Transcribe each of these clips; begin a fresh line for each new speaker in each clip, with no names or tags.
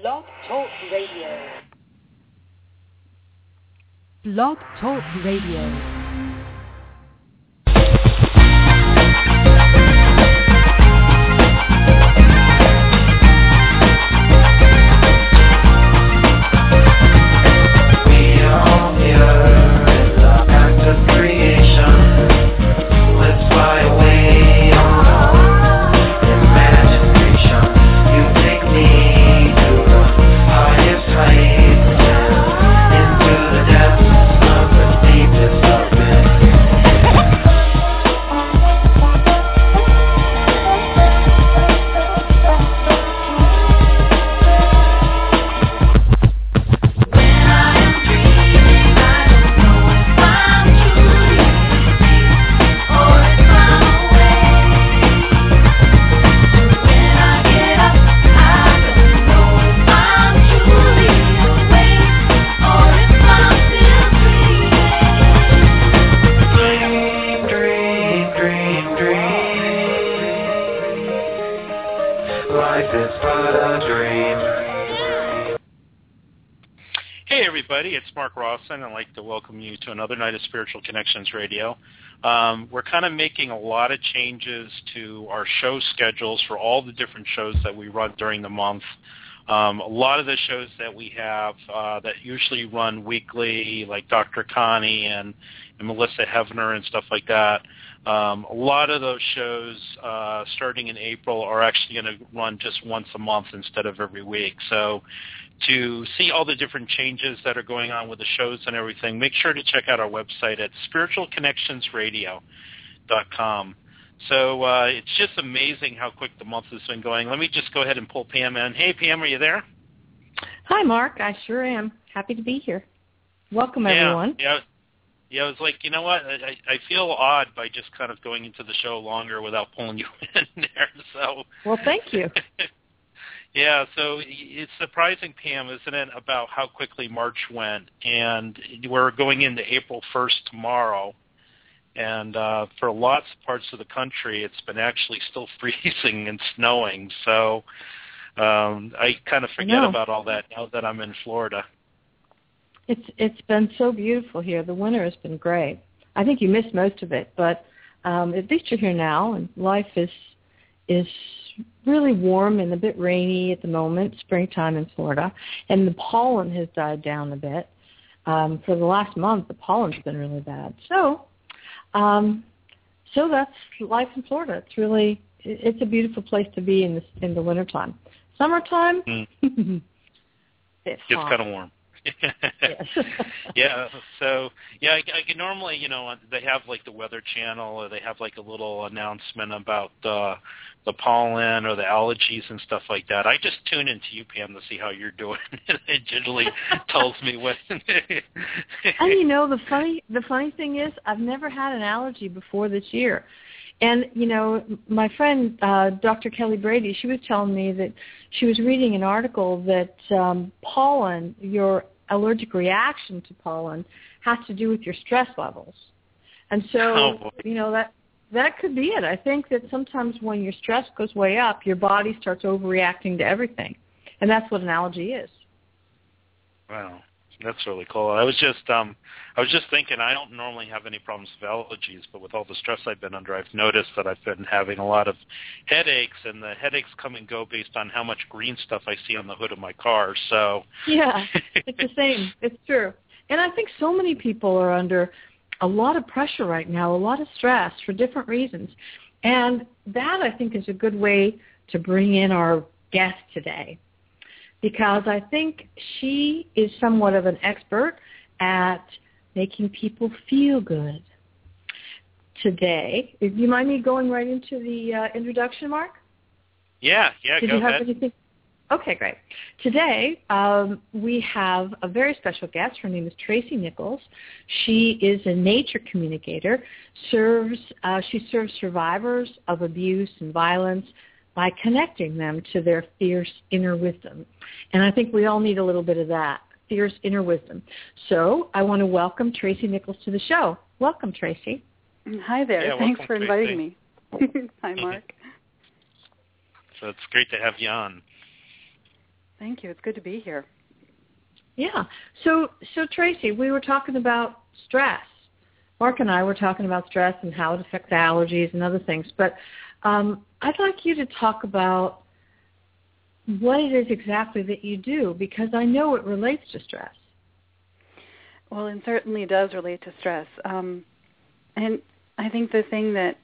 Blog Talk Radio.
Blog Talk Radio.
I'd like to welcome you to another night of Spiritual Connections Radio. We're kind of making a lot of changes to our show schedules for all the different shows that we run during the month. A lot of the shows that we have that usually run weekly, like Dr. Connie and Melissa Hefner and stuff like that, a lot of those shows starting in April are actually going to run just once a month instead of every week. So to see all the different changes that are going on with the shows and everything, make sure to check out our website at spiritualconnectionsradio.com. So it's just amazing how quick the month has been going. Let me just go ahead and pull Pam in. Hey, Pam, are you there?
Hi, Mark. I sure am. Happy to be here. Welcome, everyone.
Yeah, I was like, you know what? I feel odd by just kind of going into the show longer without pulling you in there. So.
Well, thank you.
Yeah, so it's surprising, Pam, isn't it, about how quickly March went? And we're going into April 1st tomorrow. And for lots of parts of the country, it's been actually still freezing and snowing. So I kind of forget about all that now that I'm in Florida.
It's been so beautiful here. The winter has been great. I think you missed most of it, but at least you're here now, and life is really warm and a bit rainy at the moment, springtime in Florida, and the pollen has died down a bit. For the last month, the pollen's been really bad. So that's life in Florida. It's a beautiful place to be in the wintertime. Summertime, it's
kind of warm. Yeah. So I can normally, they have like the Weather Channel, or they have like a little announcement about the pollen or the allergies and stuff like that. I just tune into you, Pam, to see how you're doing. It generally tells me what.
And the funny thing is, I've never had an allergy before this year. And, my friend, Dr. Kelly Brady, she was telling me that she was reading an article that pollen, your allergic reaction to pollen, has to do with your stress levels. And so, that could be it. I think that sometimes when your stress goes way up, your body starts overreacting to everything. And that's what an allergy is.
Wow. That's really cool. I was just thinking, I don't normally have any problems with allergies, but with all the stress I've been under, I've noticed that I've been having a lot of headaches, and the headaches come and go based on how much green stuff I see on the hood of my car. So
yeah, it's the same. It's true. And I think so many people are under a lot of pressure right now, a lot of stress for different reasons. And that, I think, is a good way to bring in our guest today, because I think she is somewhat of an expert at making people feel good. Today, do you mind me going right into the introduction, Mark?
Yeah,
Did
go
you have
ahead.
Anything? Okay, great. Today, we have a very special guest. Her name is Tracy Nichols. She is a nature communicator. She serves survivors of abuse and violence by connecting them to their fierce inner wisdom. And I think we all need a little bit of that, fierce inner wisdom. So I want to welcome Tracy Nichols to the show. Welcome, Tracy.
Hi there.
Yeah,
Thanks
welcome,
for inviting me. Hi, Mark.
So it's great to have you on.
Thank you. It's good to be here.
Yeah. So Tracy, we were talking about stress. Mark and I were talking about stress and how it affects allergies and other things. But I'd like you to talk about what it is exactly that you do, because I know it relates to stress.
Well, it certainly does relate to stress. And I think the thing that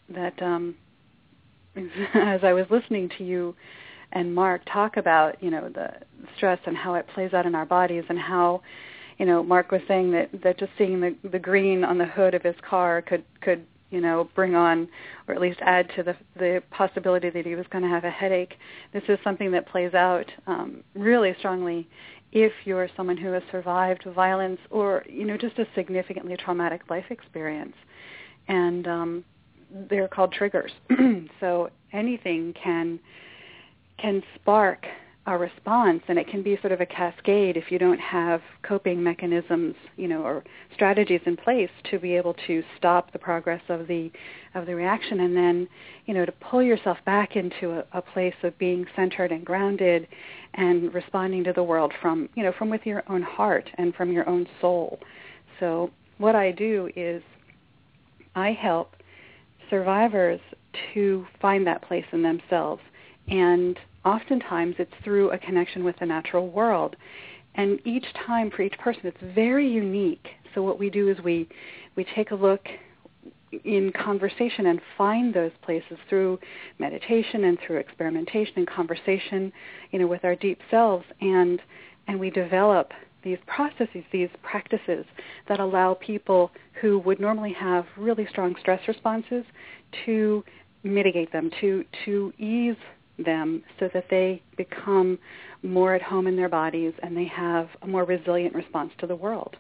as I was listening to you and Mark talk about, the stress and how it plays out in our bodies, and how, Mark was saying that just seeing the green on the hood of his car could bring on, or at least add to the possibility that he was going to have a headache. This is something that plays out really strongly if you're someone who has survived violence or, just a significantly traumatic life experience. And they're called triggers. So anything can spark a response, and it can be sort of a cascade if you don't have coping mechanisms, or strategies in place to be able to stop the progress of the reaction, and then, to pull yourself back into a place of being centered and grounded and responding to the world from with your own heart and from your own soul. So what I do is I help survivors to find that place in themselves, and oftentimes it's through a connection with the natural world. And each time for each person it's very unique. So what we do is we take a look in conversation and find those places through meditation and through experimentation and conversation, with our deep selves, and we develop these processes, these practices that allow people who would normally have really strong stress responses to mitigate them, to ease them, so that they become more at home in their bodies and they have a more resilient response to the world.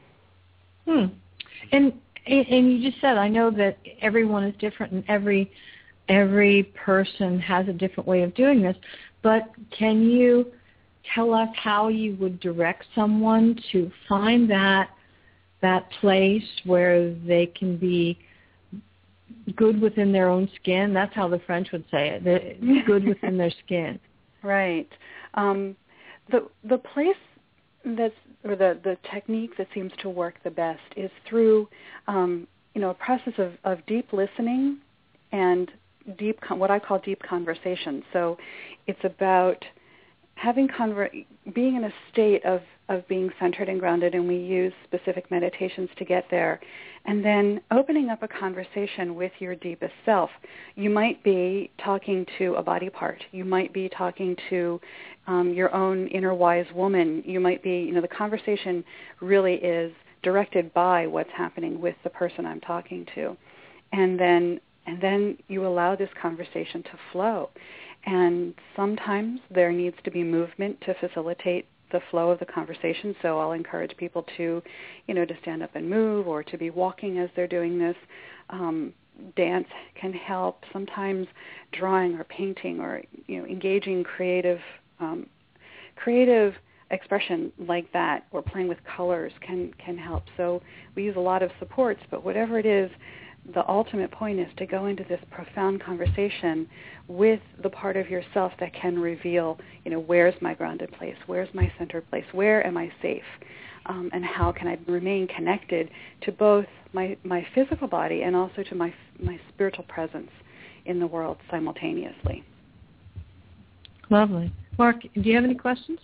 And you just said, I know that everyone is different and every person has a different way of doing this, but can you tell us how you would direct someone to find that place where they can be good within their own skin? That's how the French would say it. They're good within their skin.
Right. The place the technique that seems to work the best is through a process of deep listening and what I call deep conversation. So it's about having being in a state of being centered and grounded, and we use specific meditations to get there, and then opening up a conversation with your deepest self. You might be talking to a body part. You might be talking to your own inner wise woman. You might be, the conversation really is directed by what's happening with the person I'm talking to. And then you allow this conversation to flow. And sometimes there needs to be movement to facilitate the flow of the conversation. So I'll encourage people to, to stand up and move, or to be walking as they're doing this. Dance can help. Sometimes drawing or painting or, engaging creative expression like that, or playing with colors can help. So we use a lot of supports, but whatever it is, the ultimate point is to go into this profound conversation with the part of yourself that can reveal, where's my grounded place, where's my centered place, where am I safe, and how can I remain connected to both my physical body and also to my spiritual presence in the world simultaneously.
Lovely. Mark, do you have any questions?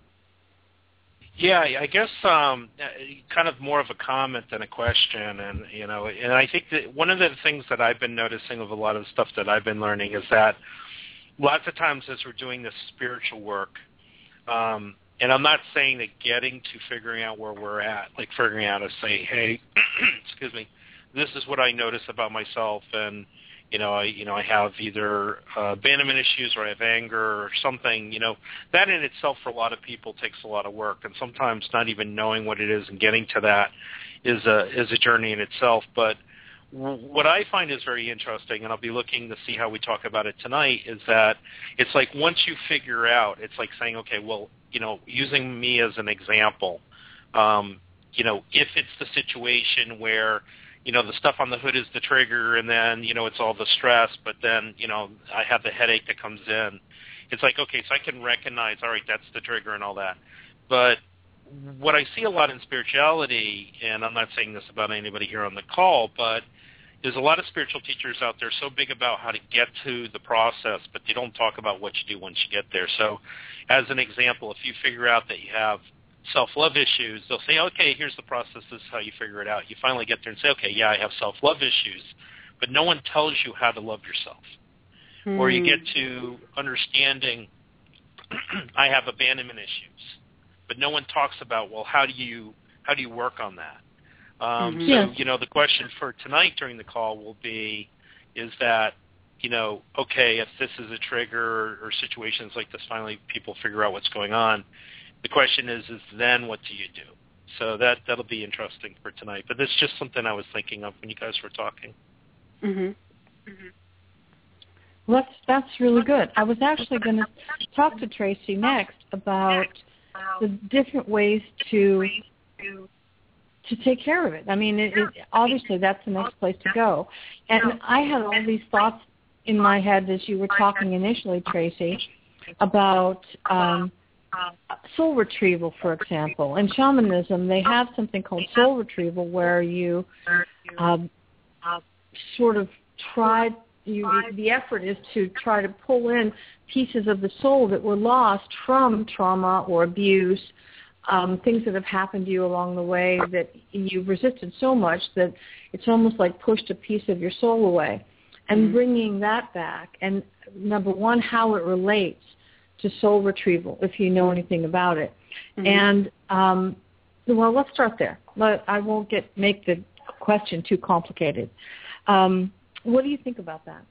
Yeah, I guess kind of more of a comment than a question, and and I think that one of the things that I've been noticing of a lot of stuff that I've been learning is that lots of times as we're doing this spiritual work, and I'm not saying that getting to figuring out where we're at, like figuring out to say, hey, excuse me, this is what I notice about myself, and I have either abandonment issues or I have anger or something, that in itself for a lot of people takes a lot of work. And sometimes not even knowing what it is and getting to that is a journey in itself. But what I find is very interesting, and I'll be looking to see how we talk about it tonight, is that it's like once you figure out, it's like saying, okay, well, using me as an example, if it's the situation where the stuff on the hood is the trigger, and then, it's all the stress, but then, I have the headache that comes in. it's like, okay, so I can recognize, all right, that's the trigger and all that. But what I see a lot in spirituality, and I'm not saying this about anybody here on the call, but there's a lot of spiritual teachers out there so big about how to get to the process, but they don't talk about what you do once you get there. So as an example, if you figure out that you have self-love issues, they'll say, okay, here's the process. This is how you figure it out. You finally get there and say, okay, yeah, I have self-love issues, but no one tells you how to love yourself. Or you get to understanding, I have abandonment issues, but no one talks about, well, how do you work on that? So, the question for tonight during the call will be, is that, okay, if this is a trigger or situations like this, finally people figure out what's going on. The question is then what do you do? So that'll be interesting for tonight. But that's just something I was thinking of when you guys were talking.
Well, that's really good. I was actually going to talk to Tracy next about the different ways to take care of it. I mean, obviously that's the next place to go. And I had all these thoughts in my head as you were talking initially, Tracy, about soul retrieval, for example. In shamanism, they have something called soul retrieval where you sort of the effort is to try to pull in pieces of the soul that were lost from trauma or abuse, things that have happened to you along the way that you've resisted so much that it's almost like pushed a piece of your soul away. And bringing that back, and number one, how it relates to soul retrieval, if you know anything about it. And, well, let's start there. I won't make the question too complicated. What do you think about that?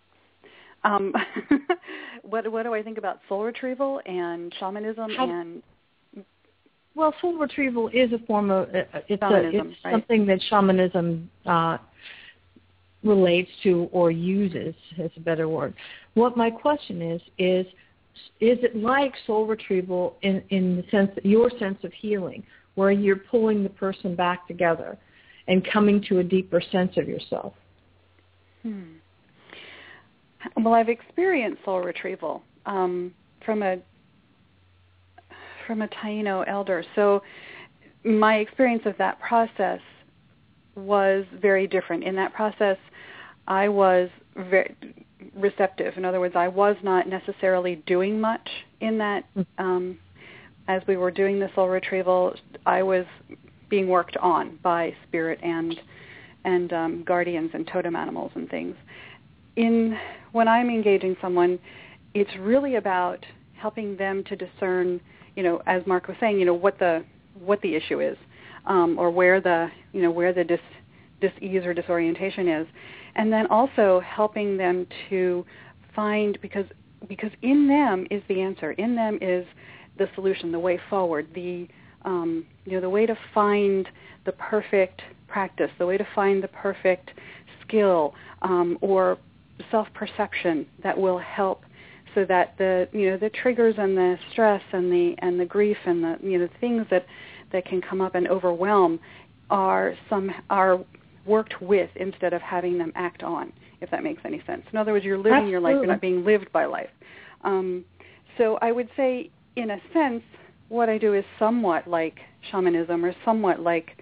What do I think about soul retrieval and shamanism
Well, soul retrieval is a form of it's
right?
something that shamanism relates to or uses. Is a better word. What my question is it like soul retrieval in the sense that your sense of healing, where you're pulling the person back together and coming to a deeper sense of yourself?
Well, I've experienced soul retrieval from a Taino elder. So my experience of that process was very different. In that process, I was very receptive. In other words, I was not necessarily doing much in that. As we were doing the soul retrieval, I was being worked on by spirit and guardians and totem animals and things. When I'm engaging someone, it's really about helping them to discern, as Mark was saying, what the issue is, or where the dis-ease or disorientation is, and then also helping them to find, because in them is the answer, in them is the solution, the way forward, the way to find the perfect practice, the way to find the perfect skill or self-perception that will help, so that the triggers and the stress and the grief and the things that can come up and overwhelm are worked with instead of having them act on, if that makes any sense. In other words, you're living your life, you're not being lived by life. So I would say, in a sense, what I do is somewhat like shamanism or somewhat like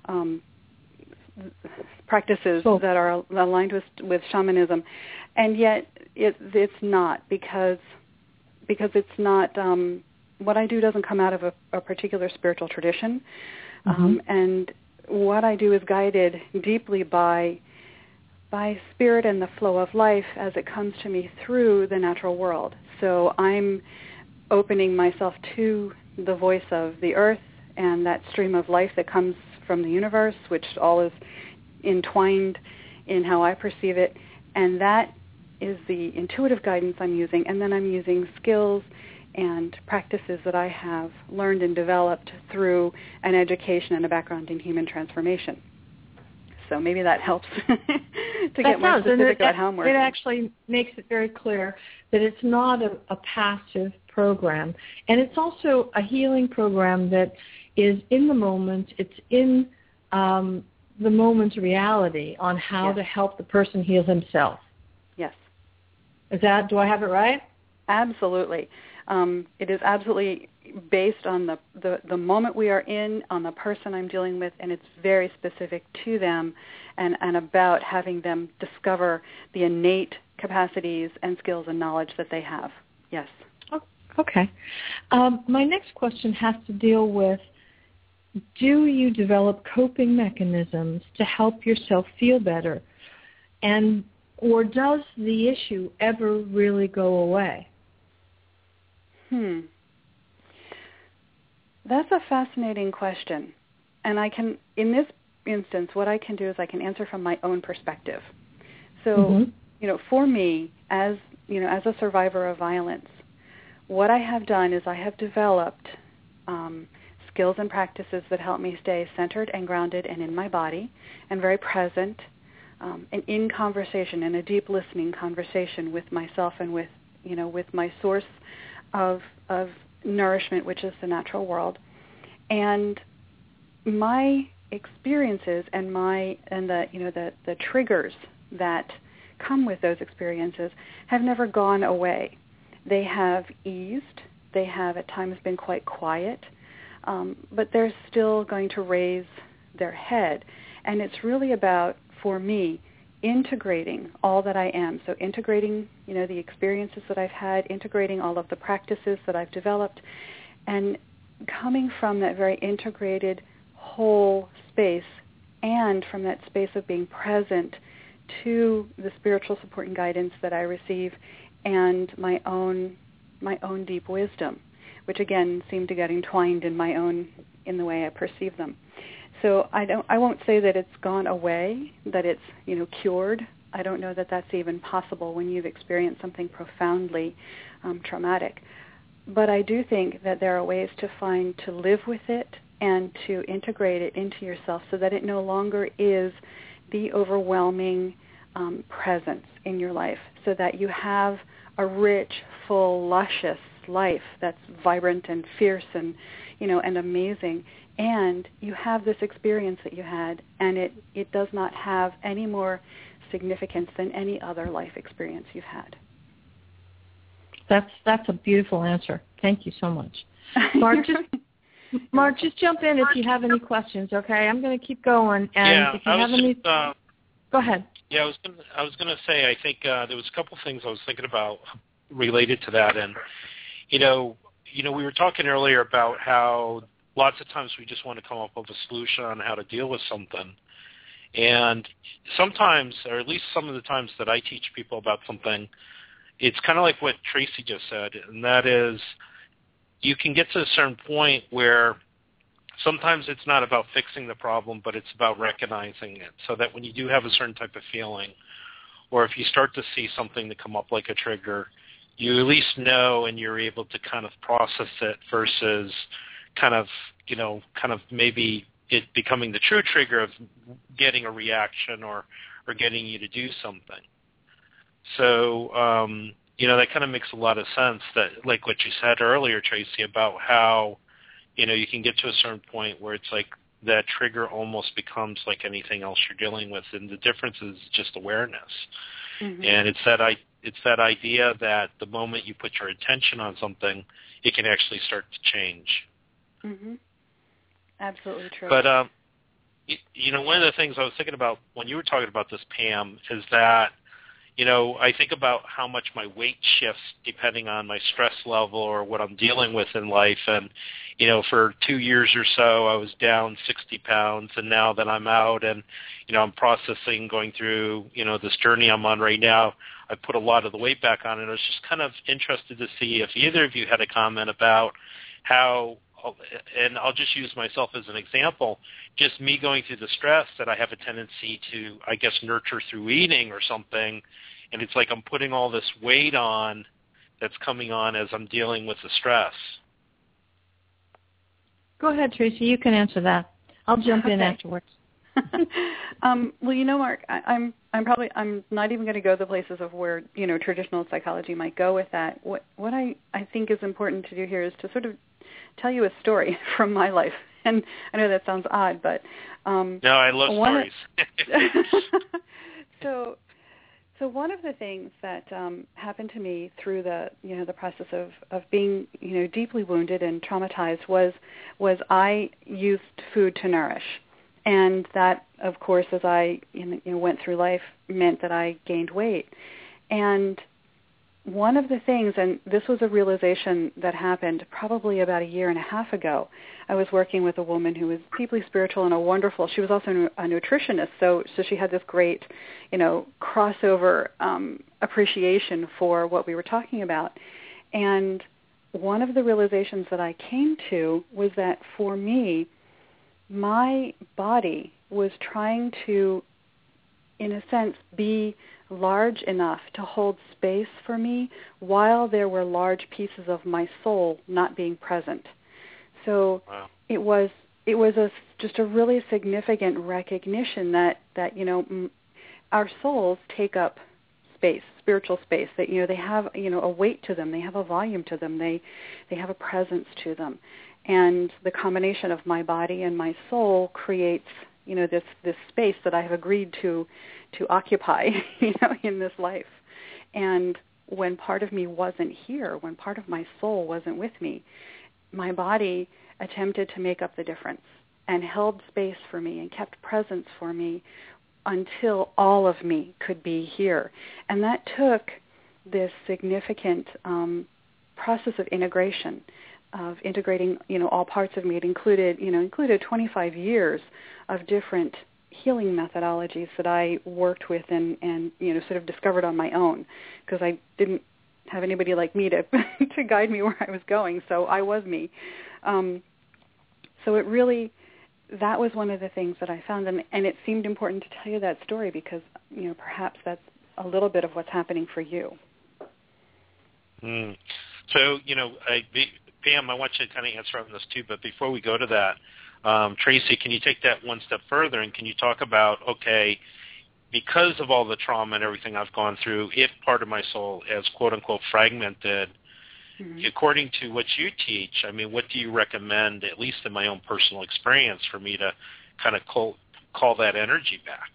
practices that are aligned with shamanism, and yet it's not, because it's not, what I do doesn't come out of a particular spiritual tradition, and what I do is guided deeply by spirit and the flow of life as it comes to me through the natural world. So I'm opening myself to the voice of the earth and that stream of life that comes from the universe, which all is entwined in how I perceive it, and that is the intuitive guidance I'm using, and then I'm using skills and practices that I have learned and developed through an education and a background in human transformation. So maybe that helps to get more specific about how I'm working.
It actually makes it very clear that it's not a passive program, and it's also a healing program that is in the moment. It's in the moment's reality on how to help the person heal himself.
Yes.
Do I have it right?
Absolutely. It is absolutely based on the moment we are in, on the person I'm dealing with, and it's very specific to them and about having them discover the innate capacities and skills and knowledge that they have. Yes.
Okay. My next question has to deal with, do you develop coping mechanisms to help yourself feel better? Or does the issue ever really go away?
That's a fascinating question. And in this instance, what I can do is I can answer from my own perspective. So, for me, as a survivor of violence, what I have done is I have developed skills and practices that help me stay centered and grounded and in my body and very present and in conversation, in a deep listening conversation with myself and with my source of nourishment, which is the natural world. And my experiences and the triggers that come with those experiences have never gone away. They have eased. They have at times been quite quiet, but they're still going to raise their head. And it's really about, for me, integrating all that I am. So integrating, the experiences that I've had, integrating all of the practices that I've developed, and coming from that very integrated whole space and from that space of being present to the spiritual support and guidance that I receive and my own deep wisdom, which again seem to get entwined in the way I perceive them. So I won't say that it's gone away, that it's cured. I don't know that that's even possible when you've experienced something profoundly traumatic. But I do think that there are ways to live with it and to integrate it into yourself so that it no longer is the overwhelming presence in your life, so that you have a rich, full, luscious life that's vibrant and fierce and and amazing. And you have this experience that you had, and it does not have any more significance than any other life experience you've had.
That's a beautiful answer. Thank you so much. Mark, just jump in if you have any questions, okay? I'm going to keep going. And if you have any... Go ahead.
Yeah, I was going to say, I think there was a couple things I was thinking about related to that. And, we were talking earlier about how lots of times we just want to come up with a solution on how to deal with something. And sometimes, or at least some of the times that I teach people about something, it's kind of like what Tracy just said, and that is you can get to a certain point where sometimes it's not about fixing the problem, but it's about recognizing it, so that when you do have a certain type of feeling, or if you start to see something to come up like a trigger, you at least know and you're able to kind of process it versus kind of maybe it becoming the true trigger of getting a reaction or getting you to do something. So, that kind of makes a lot of sense, that like what you said earlier, Tracy, about how, you can get to a certain point where it's like that trigger almost becomes like anything else you're dealing with, and the difference is just awareness. Mm-hmm. And it's that idea that the moment you put your attention on something, it can actually start to change.
Mm-hmm. Absolutely true.
But, one of the things I was thinking about when you were talking about this, Pam, is that, I think about how much my weight shifts depending on my stress level or what I'm dealing with in life. And, for 2 years or so, I was down 60 pounds. And now that I'm out and, I'm processing, going through, this journey I'm on right now, I put a lot of the weight back on. And I was just kind of interested to see if either of you had a comment about how, and I'll just use myself as an example, just me going through the stress that I have a tendency to, I guess, nurture through eating or something, and it's like I'm putting all this weight on that's coming on as I'm dealing with the stress.
Go ahead, Tracy. You can answer that. I'll jump in afterwards.
Well, Mark, I'm not even going to go the places of where traditional psychology might go with that. What I think is important to do here is to sort of tell you a story from my life. And I know that sounds odd, but...
no, I love stories.
So So one of the things that happened to me through the process of being deeply wounded and traumatized was I used food to nourish, and that, of course, as I went through life, meant that I gained weight. And one of the things, and this was a realization that happened probably about 1.5 years ago. I was working with a woman who was deeply spiritual and a wonderful. She was also a nutritionist, so she had this great, crossover appreciation for what we were talking about. And one of the realizations that I came to was that for me, my body was trying to, in a sense, be large enough to hold space for me while there were large pieces of my soul not being present. So wow. It was just a really significant recognition that our souls take up space, spiritual space, that they have a weight to them, they have a volume to them, they have a presence to them. And the combination of my body and my soul creates this space that I have agreed to occupy in this life. And when part of me wasn't here, when part of my soul wasn't with me, my body attempted to make up the difference and held space for me and kept presence for me until all of me could be here. And that took this significant process of integration, of integrating all parts of me. It included 25 years of different healing methodologies that I worked with and sort of discovered on my own, because I didn't have anybody like me to to guide me where I was going, so I was me. So it really, that was one of the things that I found, and it seemed important to tell you that story because perhaps that's a little bit of what's happening for you.
So Pam, I want you to kind of answer on this too, but before we go to that, Tracy, can you take that one step further and can you talk about, okay, because of all the trauma and everything I've gone through, if part of my soul is quote-unquote fragmented, according to what you teach, I mean, what do you recommend, at least in my own personal experience, for me to kind of call that energy back?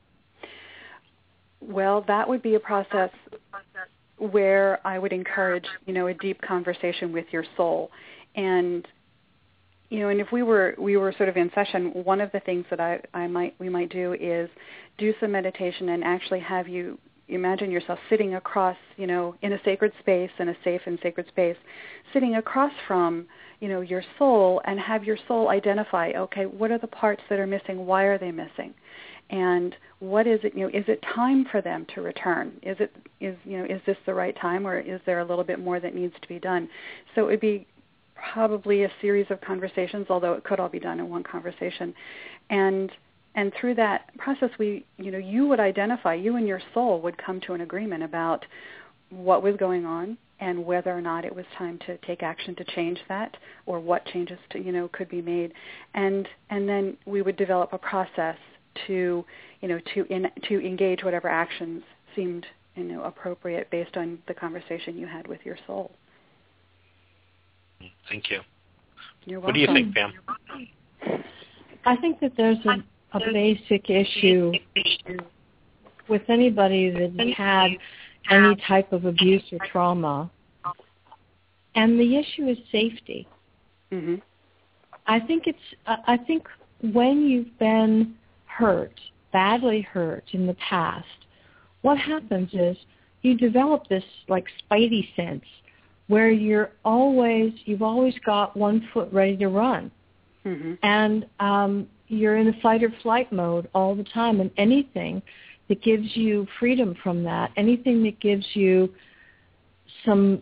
Well, that would be a process where I would encourage, a deep conversation with your soul. And and if we were sort of in session, one of the things that we might do is do some meditation and actually have you imagine yourself sitting across, in a sacred space, in a safe and sacred space, sitting across from, your soul, and have your soul identify, okay, what are the parts that are missing? Why are they missing? And what is it, is it time for them to return? Is this the right time, or is there a little bit more that needs to be done? So it would be probably a series of conversations, although it could all be done in one conversation. And through that process, you would identify, you and your soul would come to an agreement about what was going on and whether or not it was time to take action to change that, or what changes could be made. And then we would develop a process to engage whatever actions seemed appropriate based on the conversation you had with your soul.
Thank you.
You're welcome.
What do you think, Pam?
I think that there's a basic issue with anybody that had any type of abuse or trauma, and the issue is safety.
Mm-hmm.
I think when you've been hurt, badly hurt in the past, what happens is you develop this like spidey sense where you've always got one foot ready to run.
Mm-hmm.
And you're in a fight or flight mode all the time, and anything that gives you freedom from that, anything that gives you some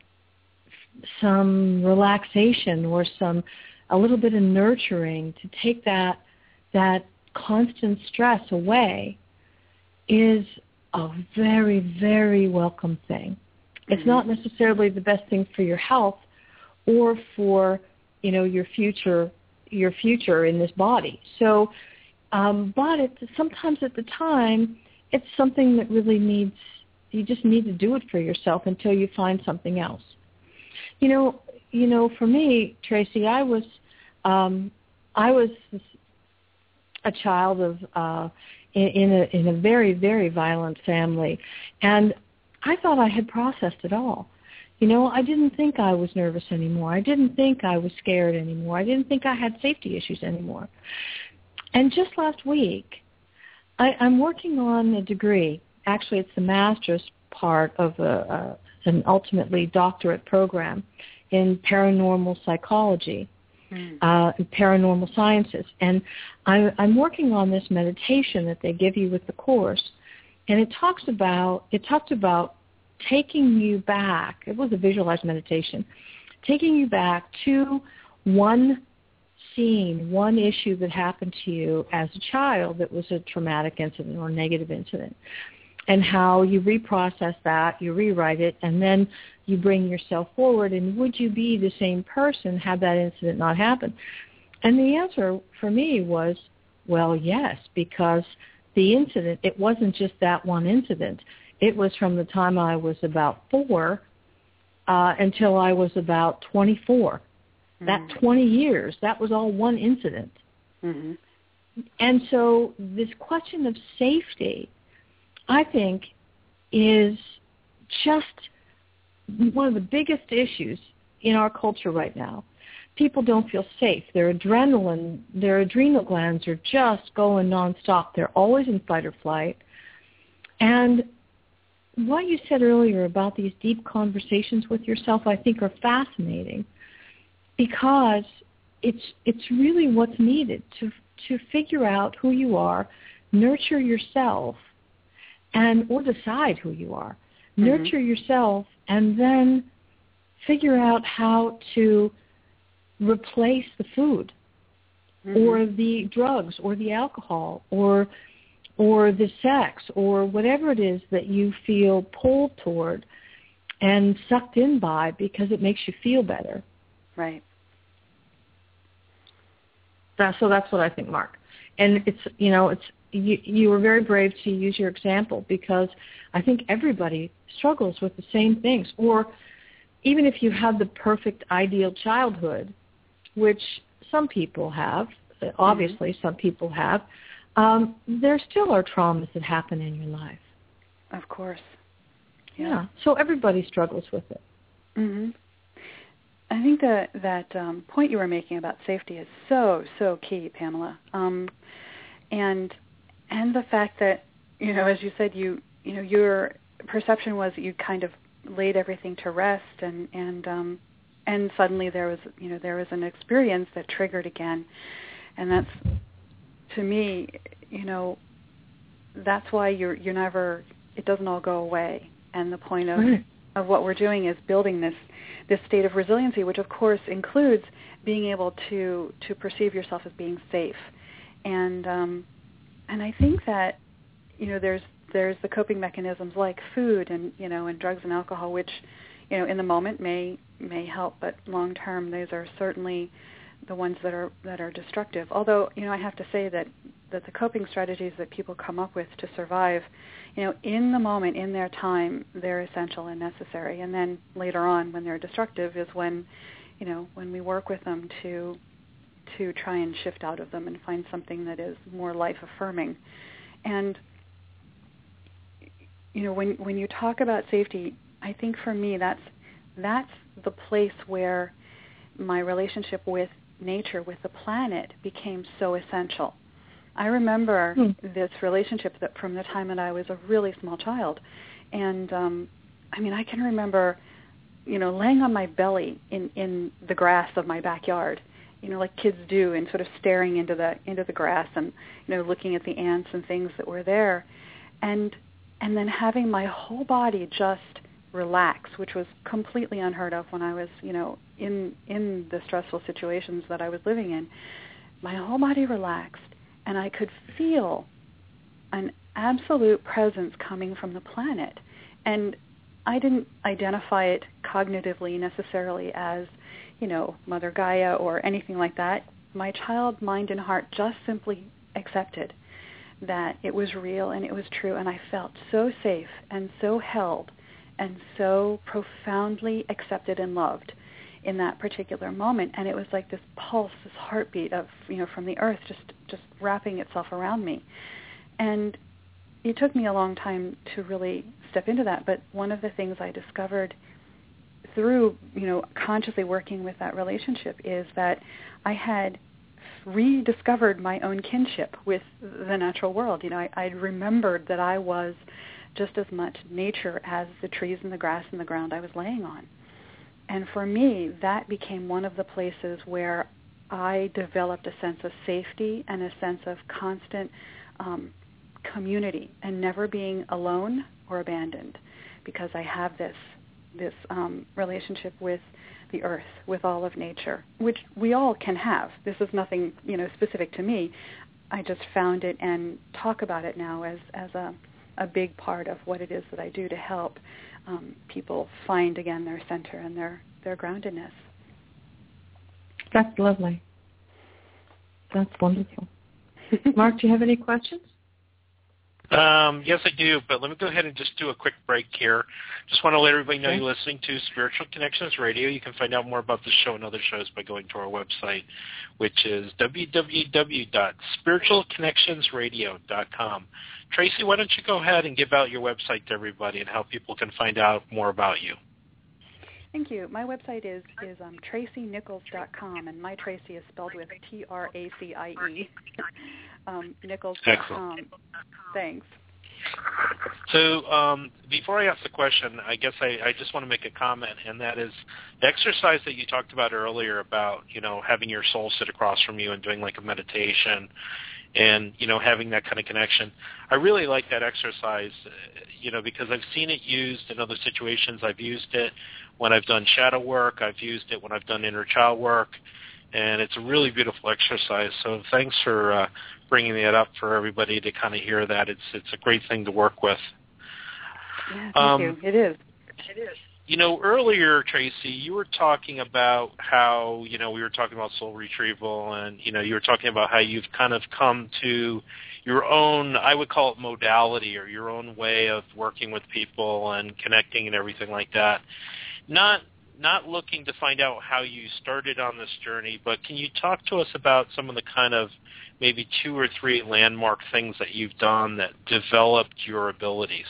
relaxation or a little bit of nurturing to take that constant stress away is a very, very welcome thing. It's not necessarily the best thing for your health or for, your future in this body. So, but sometimes at the time, it's something that really you just need to do it for yourself until you find something else. For me, Tracy, I was a child of in a very, very violent family. And I thought I had processed it all. You know, I didn't think I was nervous anymore. I didn't think I was scared anymore. I didn't think I had safety issues anymore. And just last week, I'm working on a degree. Actually, it's the master's part of an ultimately doctorate program in paranormal psychology, paranormal sciences. And I'm working on this meditation that they give you with the course. And it talked about taking you back. It was a visualized meditation, taking you back to one scene, one issue that happened to you as a child that was a traumatic incident or negative incident, and how you reprocess that, you rewrite it, and then you bring yourself forward, and would you be the same person had that incident not happened? And the answer for me was, well, yes, because the incident, it wasn't just that one incident. It was from the time I was about 4 until I was about 24. That 20 years, that was all one incident. Mm-hmm. And so this question of safety, I think, is just one of the biggest issues in our culture right now. People don't feel safe. Their adrenal glands are just going nonstop. They're always in fight or flight. And what you said earlier about these deep conversations with yourself, I think, are fascinating, because it's really what's needed to figure out who you are, nurture yourself, or decide who you are. Mm-hmm. Nurture yourself, and then figure out how to replace the food, or the drugs, or the alcohol, or the sex, or whatever it is that you feel pulled toward and sucked in by because it makes you feel better.
Right.
So that's what I think, Mark. And you were very brave to use your example, because I think everybody struggles with the same things. Or even if you have the perfect ideal childhood, which some people have, obviously some people have, there still are traumas that happen in your life.
Of course.
Yeah. So everybody struggles with it.
Mm-hmm. I think that point you were making about safety is so key, Pamela. And the fact that, as you said, your perception was that you kind of laid everything to rest, and suddenly there was an experience that triggered again, and that's, to me, that's why you're never, it doesn't all go away. And the point of what we're doing is building this state of resiliency, which of course includes being able to perceive yourself as being safe. And I think that there's the coping mechanisms like food and drugs and alcohol, which in the moment may help, but long term those are certainly the ones that are destructive. Although I have to say that the coping strategies that people come up with to survive, in the moment, in their time, they're essential and necessary. And then later on, when they're destructive, is when we work with them to try and shift out of them and find something that is more life affirming. And when you talk about safety, I think for me that's the place where my relationship with nature, with the planet, became so essential. I remember this relationship that from the time that I was a really small child, and I can remember, laying on my belly in the grass of my backyard, like kids do, and sort of staring into the grass and looking at the ants and things that were there, and then having my whole body just relax, which was completely unheard of when I was in the stressful situations that I was living in. My whole body relaxed, and I could feel an absolute presence coming from the planet. And I didn't identify it cognitively necessarily as, Mother Gaia or anything like that. My child mind and heart just simply accepted that it was real and it was true, and I felt so safe and so held and so profoundly accepted and loved in that particular moment. And it was like this pulse, this heartbeat of, from the earth just wrapping itself around me. And it took me a long time to really step into that, but one of the things I discovered through, consciously working with that relationship is that I had rediscovered my own kinship with the natural world. I remembered that I was just as much nature as the trees and the grass and the ground I was laying on. And for me, that became one of the places where I developed a sense of safety and a sense of constant community and never being alone or abandoned, because I have this relationship with the earth, with all of nature, which we all can have. This is nothing specific to me. I just found it and talk about it now as a big part of what it is that I do to help people find again their center and their groundedness.
That's lovely. That's wonderful. Mark, do you have any questions?
Yes, I do, but let me go ahead and just do a quick break here. Just want to let everybody know you're listening to Spiritual Connections Radio. You can find out more about the show and other shows by going to our website, which is www.spiritualconnectionsradio.com. Tracy, why don't you go ahead and give out your website to everybody and how people can find out more about you?
Thank you. My website is TracyNichols.com, and my Tracy is spelled with Tracie. Nichols.com. Thanks.
So before I ask the question, I guess I just want to make a comment, and that is the exercise that you talked about earlier about, having your soul sit across from you and doing like a meditation and, having that kind of connection. I really like that exercise, because I've seen it used in other situations. I've used it when I've done shadow work. I've used it when I've done inner child work, and it's a really beautiful exercise. So thanks for bringing that up for everybody to kind of hear that. It's a great thing to work with.
Yeah, thank you. It is.
Earlier, Tracy, you were talking about how, we were talking about soul retrieval, and, you were talking about how you've kind of come to your own, I would call it modality, or your own way of working with people and connecting and everything like that. Not looking to find out how you started on this journey, but can you talk to us about some of the kind of maybe 2 or 3 landmark things that you've done that developed your abilities?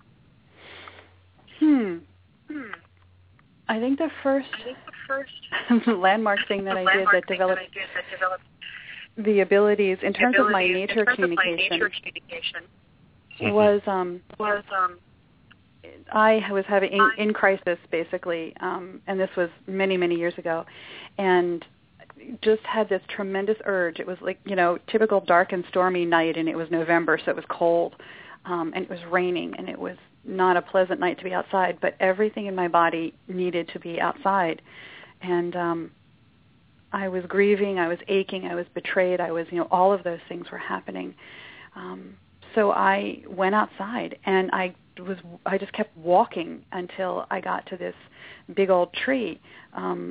I think the first landmark thing that I did that developed the abilities in terms of my nature communication was I was having in crisis basically, and this was many, many years ago, and just had this tremendous urge. It was like, typical dark and stormy night, and it was November, so it was cold, and it was raining, and it was not a pleasant night to be outside, but everything in my body needed to be outside. And I was grieving, I was aching, I was betrayed, I was, all of those things were happening. So I went outside, and I just kept walking until I got to this big old tree. And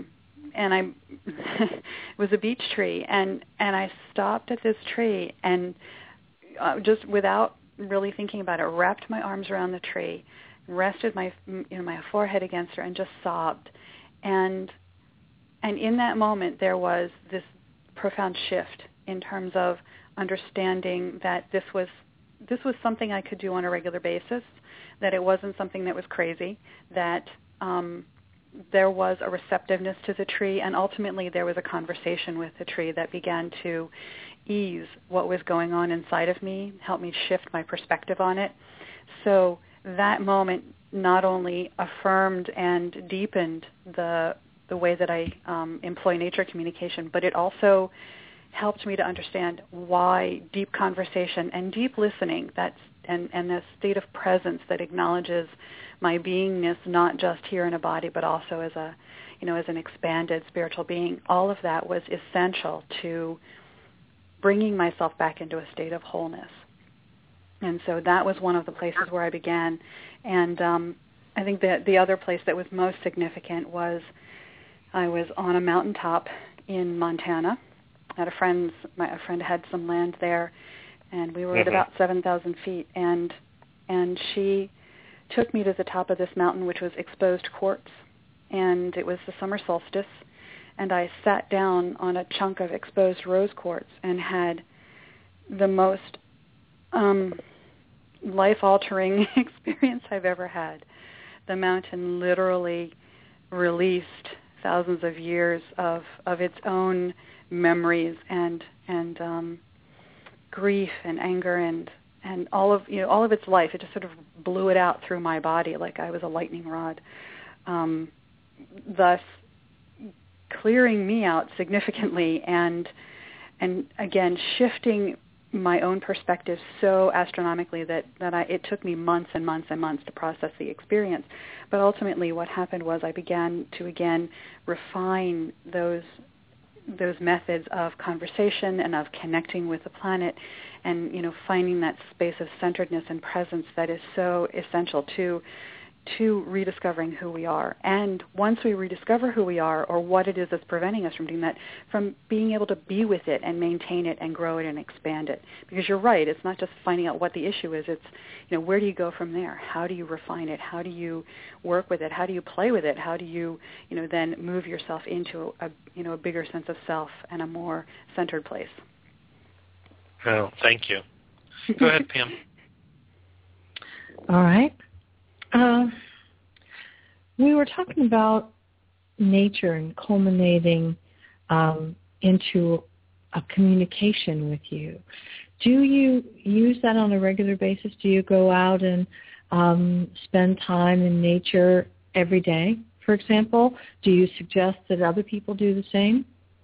it was a beech tree, and I stopped at this tree and just without really thinking about it, wrapped my arms around the tree, rested my forehead against her, and just sobbed. And in that moment, there was this profound shift in terms of understanding that this was something I could do on a regular basis, that it wasn't something that was crazy, that there was a receptiveness to the tree, and ultimately there was a conversation with the tree that began to ease what was going on inside of me, help me shift my perspective on it. So that moment not only affirmed and deepened the way that I employ nature communication, but it also helped me to understand why deep conversation and deep listening, and the state of presence that acknowledges my beingness, not just here in a body, but also as an expanded spiritual being, all of that was essential to bringing myself back into a state of wholeness. And so that was one of the places where I began. And I think that the other place that was most significant was I was on a mountaintop in Montana. A friend had some land there, and we were at about 7,000 feet. And she took me to the top of this mountain, which was exposed quartz, and it was the summer solstice. And I sat down on a chunk of exposed rose quartz and had the most life-altering experience I've ever had. The mountain literally released thousands of years of its own memories and grief and anger and all of its life. It just sort of blew it out through my body like I was a lightning rod, thus clearing me out significantly and again shifting my own perspective so astronomically that it took me months and months and months to process the experience. But ultimately what happened was I began to again refine those methods of conversation and of connecting with the planet and, finding that space of centeredness and presence that is so essential to rediscovering who we are. And once we rediscover who we are or what it is that's preventing us from doing that, from being able to be with it and maintain it and grow it and expand it. Because you're right, it's not just finding out what the issue is, it's, where do you go from there? How do you refine it? How do you work with it? How do you play with it? How do you, then move yourself into a bigger sense of self and a more centered place?
Oh, thank you. Go ahead, Pam.
All right. We were talking about nature and culminating into a communication with you. Do you use that on a regular basis? Do you go out and spend time in nature every day, for example? Do you suggest that other people do the same?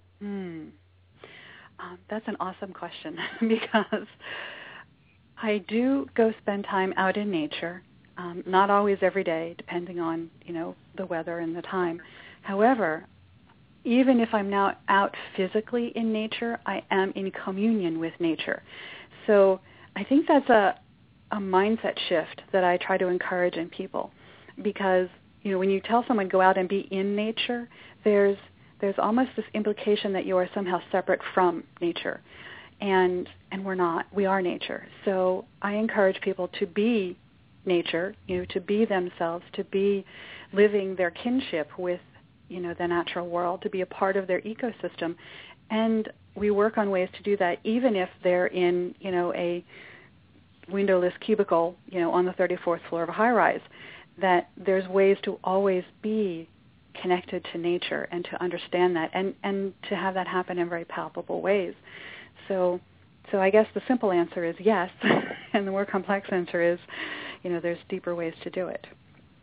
That's an awesome question because I do go spend time out in nature. Not always every day, depending on, the weather and the time. However, even if I'm not out physically in nature, I am in communion with nature. So I think that's a mindset shift that I try to encourage in people because, when you tell someone go out and be in nature, there's almost this implication that you are somehow separate from nature. And we're not. We are nature. So I encourage people to be nature, to be themselves, to be living their kinship with, the natural world, to be a part of their ecosystem. And we work on ways to do that even if they're in, a windowless cubicle, on the 34th floor of a high-rise, that there's ways to always be connected to nature and to understand that and to have that happen in very palpable ways. So I guess the simple answer is yes, and the more complex answer is, there's deeper ways to do it.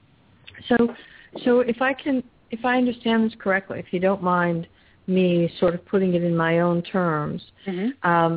So if I understand this correctly, if you don't mind me sort of putting it in my own terms, mm-hmm.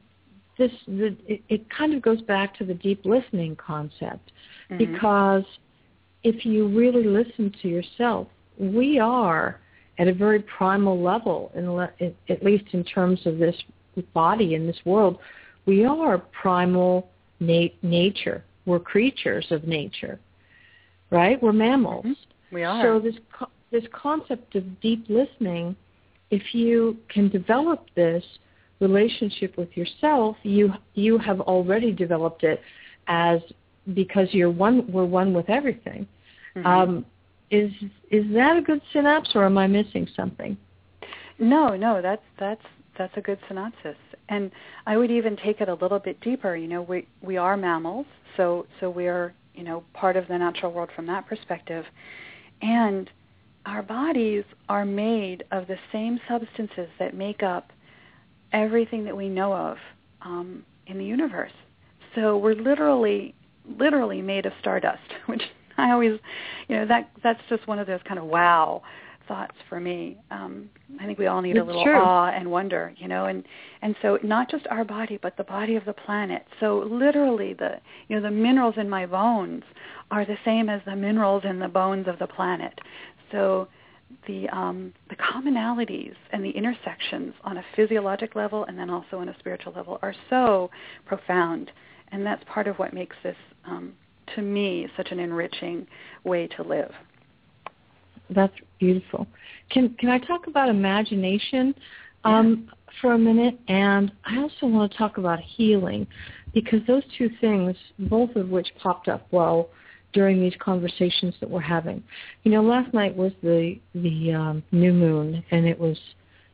It kind of goes back to the deep listening concept, mm-hmm. because if you really listen to yourself, we are at a very primal level, at least in terms of this body in this world, we are primal nature. We're creatures of nature, right? We're mammals.
Mm-hmm. We are.
So this concept of deep listening, if you can develop this relationship with yourself, you have already developed it because we're one with everything. Mm-hmm. Is that a good synapse, or am I missing something?
No, that's a good synopsis. And I would even take it a little bit deeper. We are mammals, so we are, part of the natural world from that perspective. And our bodies are made of the same substances that make up everything that we know of in the universe. So we're literally made of stardust, which I always, that's just one of those kind of wow thoughts for me. I think we all need a little awe and wonder, and so not just our body, but the body of the planet. So literally the minerals in my bones are the same as the minerals in the bones of the planet. So the commonalities and the intersections on a physiologic level and then also on a spiritual level are so profound, and that's part of what makes this, to me, such an enriching way to live.
That's beautiful. Can I talk about imagination for a minute? And I also want to talk about healing, because those two things, both of which popped up during these conversations that we're having. Last night was the new moon, and it was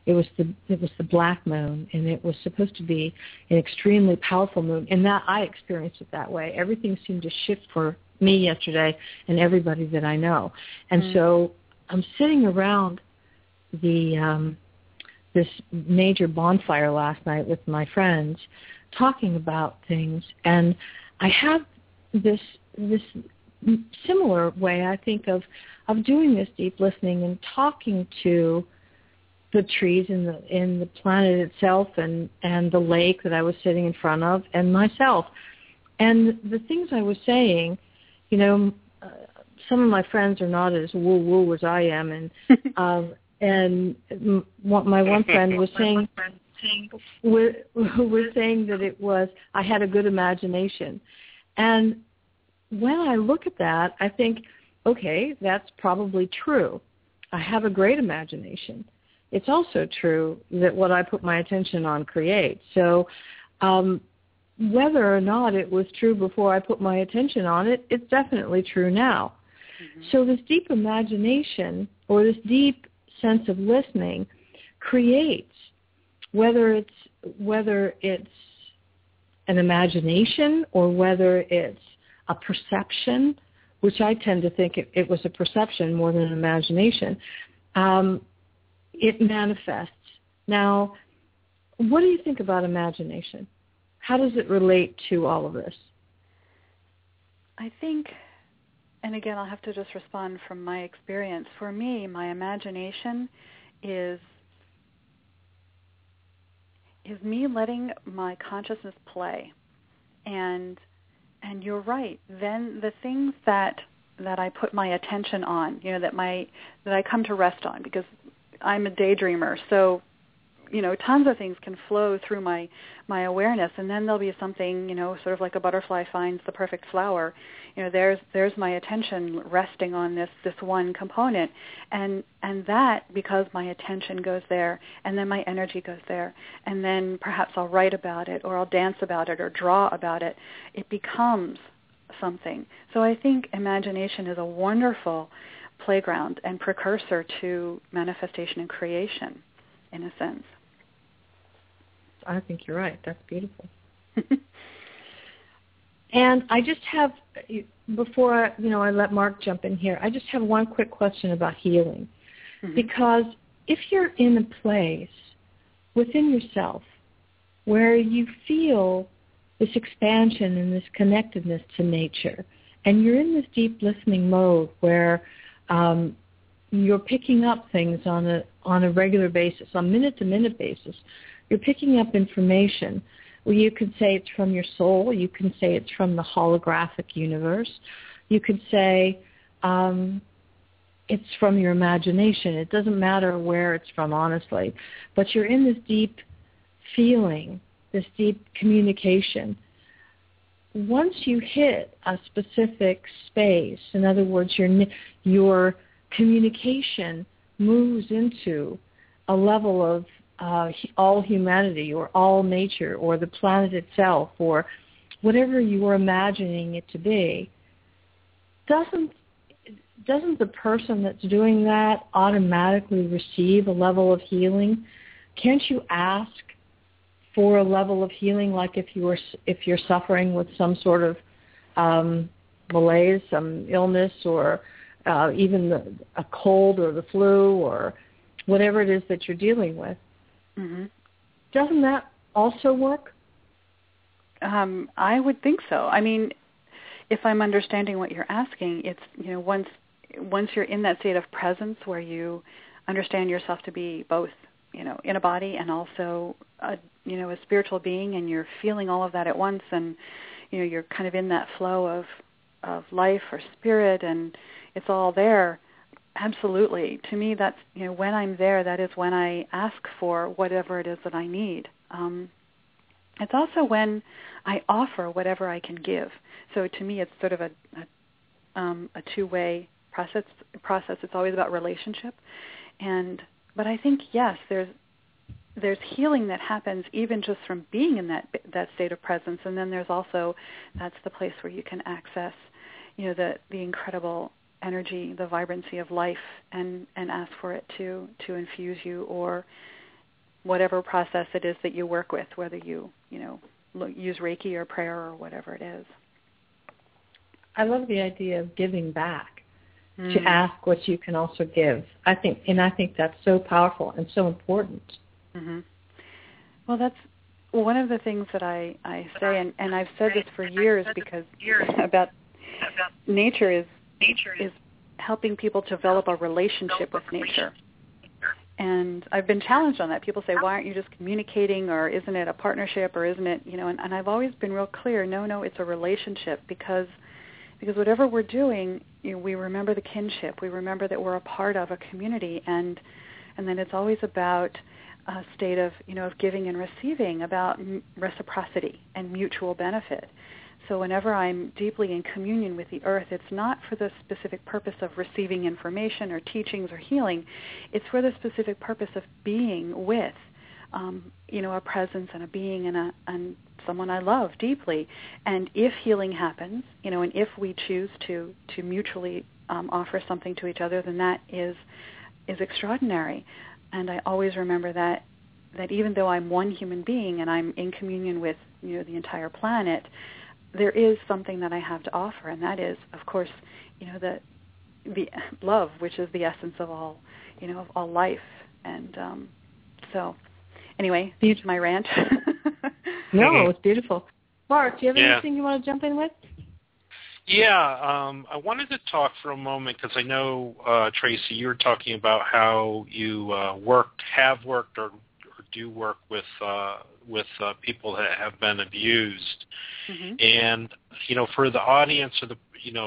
It was the black moon, and it was supposed to be an extremely powerful moon. And that I experienced it that way. Everything seemed to shift for me yesterday, and everybody that I know. And so I'm sitting around this major bonfire last night with my friends, talking about things, and I have this similar way, I think, of doing this deep listening and talking to the trees in the planet itself and the lake that I was sitting in front of and myself. And the things I was saying, some of my friends are not as woo-woo as I am, and my one friend was saying that it was, I had a good imagination. And when I look at that, I think, okay, that's probably true. I have a great imagination. It's also true that what I put my attention on creates. So whether or not it was true before I put my attention on it, it's definitely true now. Mm-hmm. So this deep imagination or this deep sense of listening creates, whether it's an imagination or whether it's a perception, which I tend to think it was a perception more than an imagination, it manifests. Now, what do you think about imagination? How does it relate to all of this?
I think, and again, I'll have to just respond from my experience. For me, my imagination is me letting my consciousness play. And you're right. Then the things that I put my attention on, that I come to rest on, because I'm a daydreamer, so tons of things can flow through my awareness, and then there'll be something, sort of like a butterfly finds the perfect flower. There's my attention resting on this one component, and that, because my attention goes there, and then my energy goes there, and then perhaps I'll write about it, or I'll dance about it, or draw about it. It becomes something. So I think imagination is a wonderful playground and precursor to manifestation and creation, in a sense.
I think you're right. That's beautiful. And I just have, before I let Mark jump in here, I just have one quick question about healing. Mm-hmm. Because if you're in a place within yourself where you feel this expansion and this connectedness to nature, and you're in this deep listening mode where you're picking up things on a regular basis, on minute-to-minute basis, you're picking up information. Well, you could say it's from your soul. You can say it's from the holographic universe. You could say it's from your imagination. It doesn't matter where it's from, honestly. But you're in this deep feeling, this deep communication. Once you hit a specific space, in other words, your communication moves into a level of all humanity or all nature or the planet itself or whatever you are imagining it to be, doesn't the person that's doing that automatically receive a level of healing? Can't you ask for a level of healing, like if you're suffering with some sort of malaise, some illness, or even a cold or the flu or whatever it is that you're dealing with? Mm-hmm. Doesn't that also work?
I would think so. I mean, if I'm understanding what you're asking, it's once you're in that state of presence where you understand yourself to be both, in a body and also a spiritual being, and you're feeling all of that at once, and you're kind of in that flow of life or spirit, and it's all there. Absolutely. To me, that's, when I'm there, that is when I ask for whatever it is that I need. It's also when I offer whatever I can give. So to me, it's sort of a two-way process. It's always about relationship. But I think, yes, there's healing that happens even just from being in that state of presence. And then there's also, that's the place where you can access, the incredible energy, the vibrancy of life, and ask for it to infuse you, or whatever process it is that you work with, whether you use Reiki or prayer or whatever it is.
I love the idea of giving back. To ask what you can also give. I think that's so powerful and so important.
Mm-hmm. Well, that's one of the things that I say, and I've said this for years because about nature is helping people develop a relationship with nature. And I've been challenged on that. People say, why aren't you just communicating, or isn't it a partnership, or isn't it, and I've always been real clear, no, it's a relationship, because whatever we're doing, we remember the kinship. We remember that we're a part of a community, and then it's always about a state of of giving and receiving, about reciprocity and mutual benefit. So whenever I'm deeply in communion with the earth, it's not for the specific purpose of receiving information or teachings or healing. It's for the specific purpose of being with a presence and a being and someone I love deeply. And if healing happens, and if we choose to mutually offer something to each other, then that is extraordinary. And I always remember that even though I'm one human being and I'm in communion with the entire planet, there is something that I have to offer, and that is, of course, the love, which is the essence of all of all life. And so. Anyway, my rant.
No, it's beautiful. Mark, do you have anything you want to jump in with?
Yeah, I wanted to talk for a moment because I know, Tracy, you were talking about how you have worked or do work with people that have been abused. Mm-hmm. And, for the audience or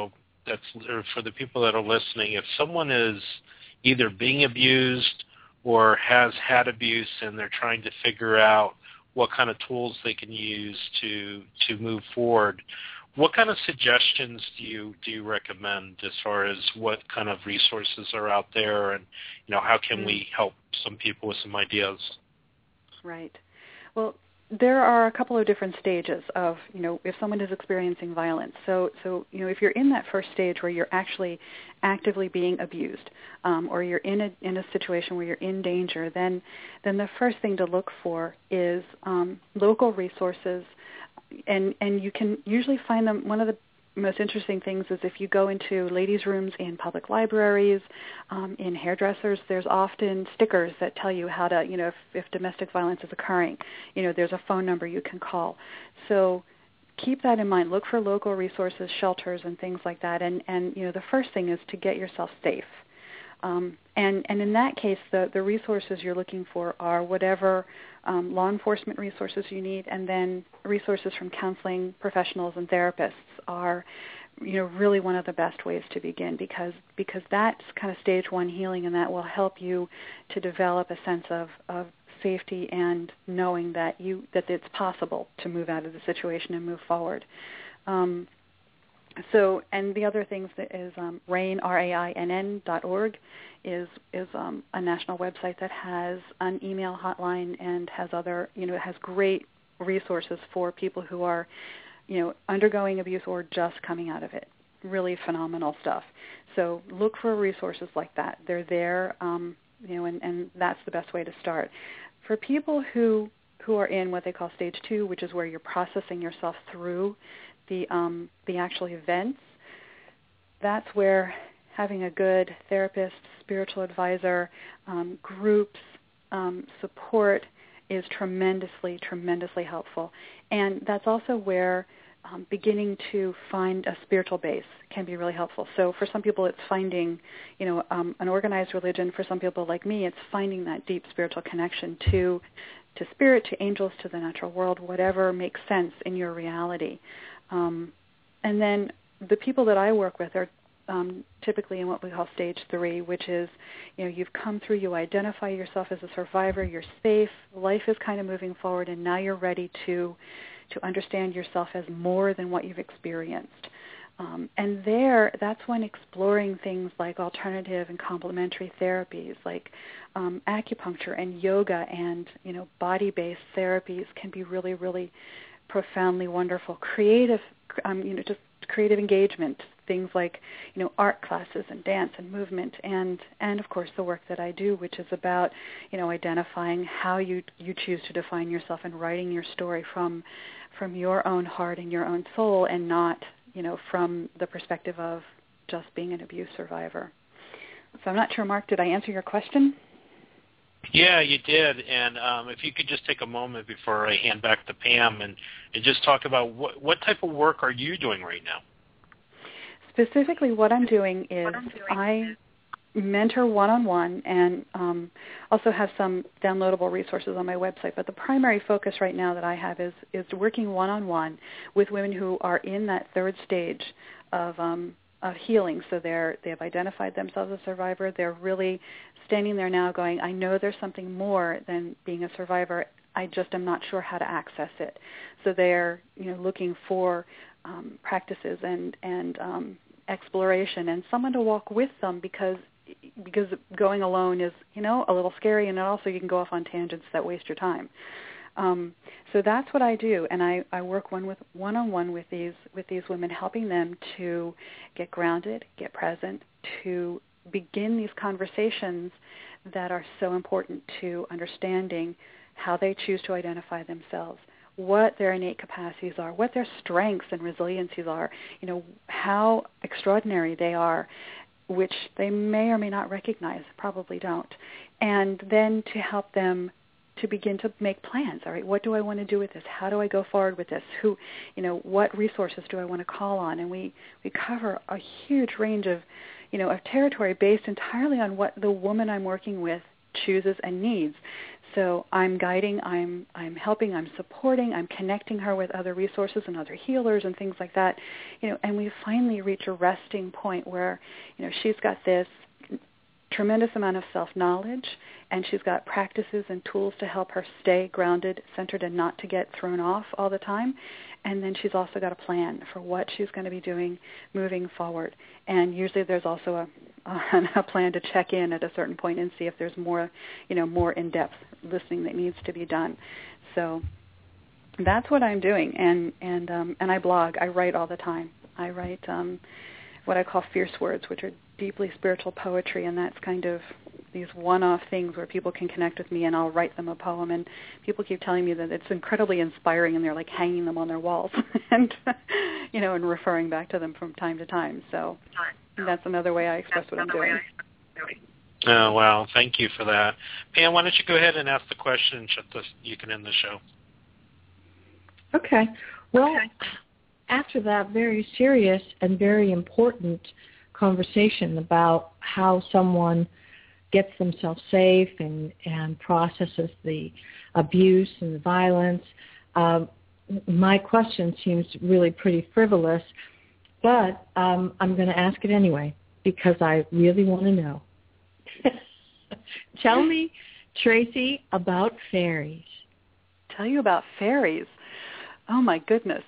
or for the people that are listening, if someone is either being abused or has had abuse and they're trying to figure out what kind of tools they can use to move forward, what kind of suggestions do you recommend as far as what kind of resources are out there, and how can we help some people with some ideas?
Right. Well, there are a couple of different stages of, if someone is experiencing violence. So if you're in that first stage where you're actually actively being abused, or you're in a situation where you're in danger, then the first thing to look for is local resources, and you can usually find them. One of the most interesting things is if you go into ladies' rooms in public libraries, in hairdressers, there's often stickers that tell you how to, if domestic violence is occurring, there's a phone number you can call. So keep that in mind. Look for local resources, shelters, and things like that. And the first thing is to get yourself safe. And in that case, the resources you're looking for are whatever law enforcement resources you need, and then resources from counseling professionals and therapists are, really one of the best ways to begin, because that's kind of stage one healing, and that will help you to develop a sense of safety and knowing that it's possible to move out of the situation and move forward. So, and the other things that is RAINN, RAINN.org is a national website that has an email hotline and has other, it has great resources for people who are, undergoing abuse or just coming out of it. Really phenomenal stuff. So look for resources like that. They're there, and that's the best way to start. For people who are in what they call stage 2, which is where you're processing yourself through the actual events, that's where having a good therapist, spiritual advisor, groups, support is tremendously, tremendously helpful. And that's also where beginning to find a spiritual base can be really helpful. So for some people it's finding, an organized religion. For some people like me, it's finding that deep spiritual connection to spirit, to angels, to the natural world, whatever makes sense in your reality. And then the people that I work with are typically in what we call stage 3, which is, you've come through, you identify yourself as a survivor, you're safe, life is kind of moving forward, and now you're ready to understand yourself as more than what you've experienced. And that's when exploring things like alternative and complementary therapies, like acupuncture and yoga and, body-based therapies can be really, really profoundly wonderful. Creative, just creative engagement things like, art classes and dance and movement, and of course the work that I do, which is about, identifying how you choose to define yourself and writing your story from your own heart and your own soul, and not, from the perspective of just being an abuse survivor. So I'm not sure, Mark, did I answer your question?
Yeah, you did. And if you could just take a moment before I hand back to Pam and just talk about what type of work are you doing right now?
Specifically, what I'm doing is I mentor one-on-one and also have some downloadable resources on my website. But the primary focus right now that I have is working one-on-one with women who are in that third stage of healing. So they have identified themselves as a survivor. They're really standing there now going, I know there's something more than being a survivor. I just am not sure how to access it. So they're looking for practices and exploration and someone to walk with them, because going alone is a little scary, and also you can go off on tangents that waste your time. So that's what I do, and I work one-on-one with these women, helping them to get grounded, get present, to begin these conversations that are so important to understanding how they choose to identify themselves, what their innate capacities are, what their strengths and resiliencies are, how extraordinary they are, which they may or may not recognize, probably don't, and then to help them to begin to make plans. All right, what do I want to do with this? How do I go forward with this? What resources do I want to call on? And we cover a huge range of territory based entirely on what the woman I'm working with chooses and needs. So I'm guiding, I'm helping, I'm supporting, I'm connecting her with other resources and other healers and things like that. And we finally reach a resting point where, she's got this tremendous amount of self-knowledge, and she's got practices and tools to help her stay grounded, centered, and not to get thrown off all the time. And then she's also got a plan for what she's going to be doing moving forward. And usually there's also a plan to check in at a certain point and see if there's more, more in-depth listening that needs to be done. So that's what I'm doing. And I blog. I write all the time. I write what I call fierce words, which are deeply spiritual poetry, and that's kind of these one-off things where people can connect with me, and I'll write them a poem, and people keep telling me that it's incredibly inspiring, and they're like hanging them on their walls and and referring back to them from time to time. So that's another way I express what I'm doing.
Oh, wow. Thank you for that. Pam, why don't you go ahead and ask the question, and you can end the show.
Okay. Well, after that very serious and very important conversation about how someone gets themselves safe and processes the abuse and the violence, my question seems really pretty frivolous, but I'm going to ask it anyway because I really want to know. Tell me, Tracy, about fairies.
Tell you about fairies? Oh, my goodness.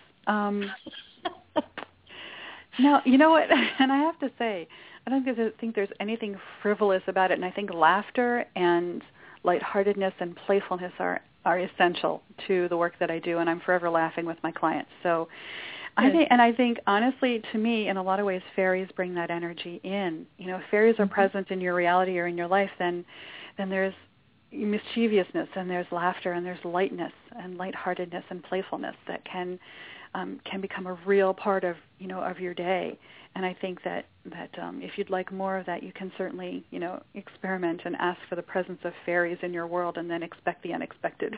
Now, you know what? And I have to say, I don't think there's anything frivolous about it. And I think laughter and lightheartedness and playfulness are essential to the work that I do. And I'm forever laughing with my clients. So I think, honestly, to me, in a lot of ways, fairies bring that energy in. If fairies are present in your reality or in your life, then there's mischievousness, and there's laughter, and there's lightness and lightheartedness and playfulness that can become a real part of your day. And I think that if you'd like more of that, you can certainly experiment and ask for the presence of fairies in your world, and then expect the unexpected.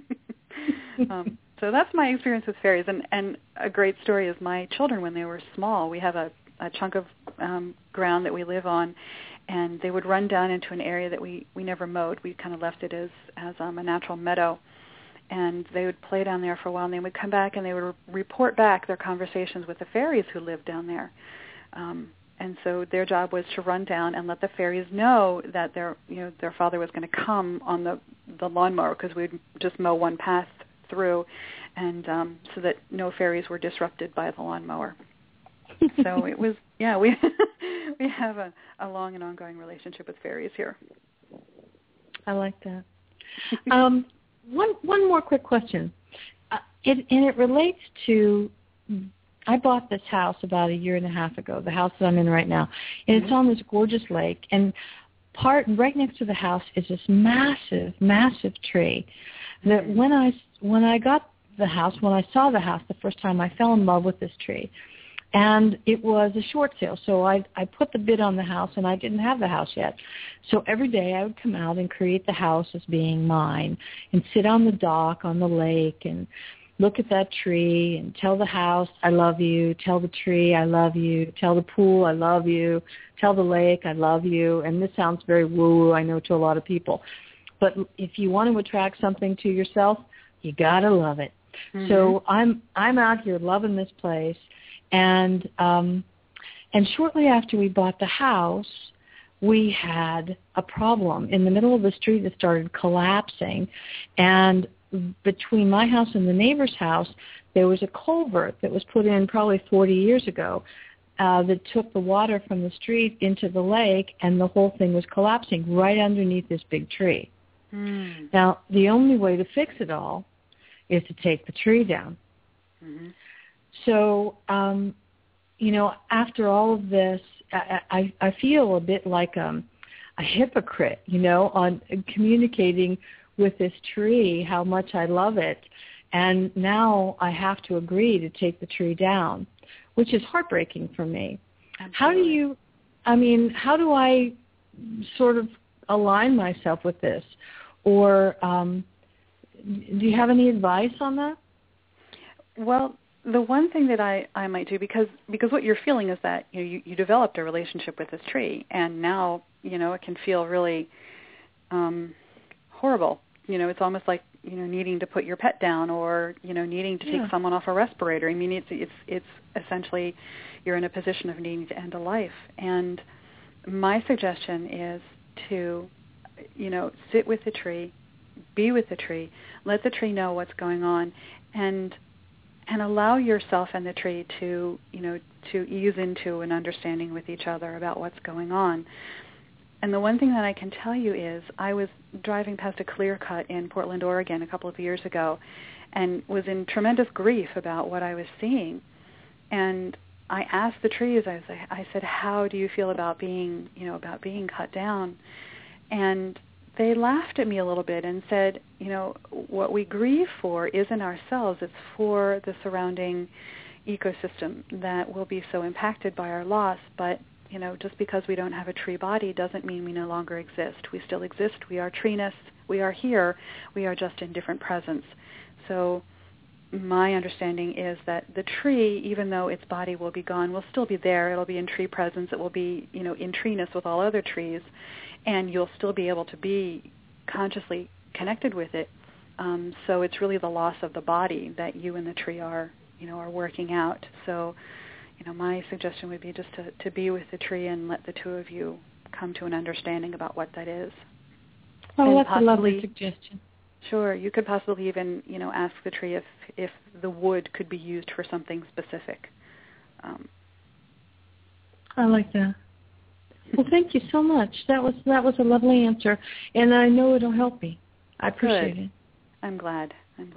So that's my experience with fairies. And a great story is my children, when they were small, we have a chunk of ground that we live on, and they would run down into an area that we never mowed. We kind of left it as a natural meadow. And they would play down there for a while, and they would come back and they would report back their conversations with the fairies who lived down there. And so their job was to run down and let the fairies know that their father was going to come on the lawnmower, because we'd just mow one path through, and so that no fairies were disrupted by the lawnmower. So it was, we have a long and ongoing relationship with fairies here.
I like that. One more quick question, and it relates to I bought this house about 1.5 years ago, the house that I'm in right now, and it's on this gorgeous lake. And right next to the house is this massive, massive tree. That when I saw the house the first time, I fell in love with this tree. And it was a short sale, so I put the bid on the house, and I didn't have the house yet. So every day I would come out and create the house as being mine and sit on the dock on the lake and look at that tree and tell the house, I love you, tell the tree, I love you, tell the pool, I love you, tell the lake, I love you. And this sounds very woo-woo, I know, to a lot of people. But if you want to attract something to yourself, you got to love it. Mm-hmm. So I'm out here loving this place. And shortly after we bought the house, we had a problem. In the middle of the street, it started collapsing. And between my house and the neighbor's house, there was a culvert that was put in probably 40 years ago that took the water from the street into the lake, and the whole thing was collapsing right underneath this big tree. Mm. Now, the only way to fix it all is to take the tree down. Mm-hmm. So, after all of this, I feel a bit like a hypocrite, on communicating with this tree how much I love it. And now I have to agree to take the tree down, which is heartbreaking for me. Absolutely. How do I sort of align myself with this? Or do you have any advice on that?
Well, the one thing that I might do, because what you're feeling is that you developed a relationship with this tree, and now it can feel really horrible. It's almost like needing to put your pet down, or needing to take someone off a respirator. I mean, it's essentially you're in a position of needing to end a life. And my suggestion is to sit with the tree, be with the tree, let the tree know what's going on, and allow yourself and the tree to ease into an understanding with each other about what's going on. And the one thing that I can tell you is I was driving past a clear cut in Portland, Oregon a couple of years ago, and was in tremendous grief about what I was seeing. And I asked the trees, I said, how do you feel about being cut down? And they laughed at me a little bit and said, what we grieve for isn't ourselves, it's for the surrounding ecosystem that will be so impacted by our loss. But, just because we don't have a tree body doesn't mean we no longer exist. We still exist. We are treeness. We are here. We are just in different presence. So my understanding is that the tree, even though its body will be gone, will still be there. It'll be in tree presence. It will be, in treeness with all other trees. And you'll still be able to be consciously connected with it. So it's really the loss of the body that you and the tree are working out. So, my suggestion would be just to be with the tree and let the two of you come to an understanding about what that is.
Oh, and that's a lovely suggestion.
Sure. You could possibly even, ask the tree if the wood could be used for something specific.
I like that. Well, thank you so much. That was a lovely answer, and I know it'll help me. I appreciate it.
I'm glad.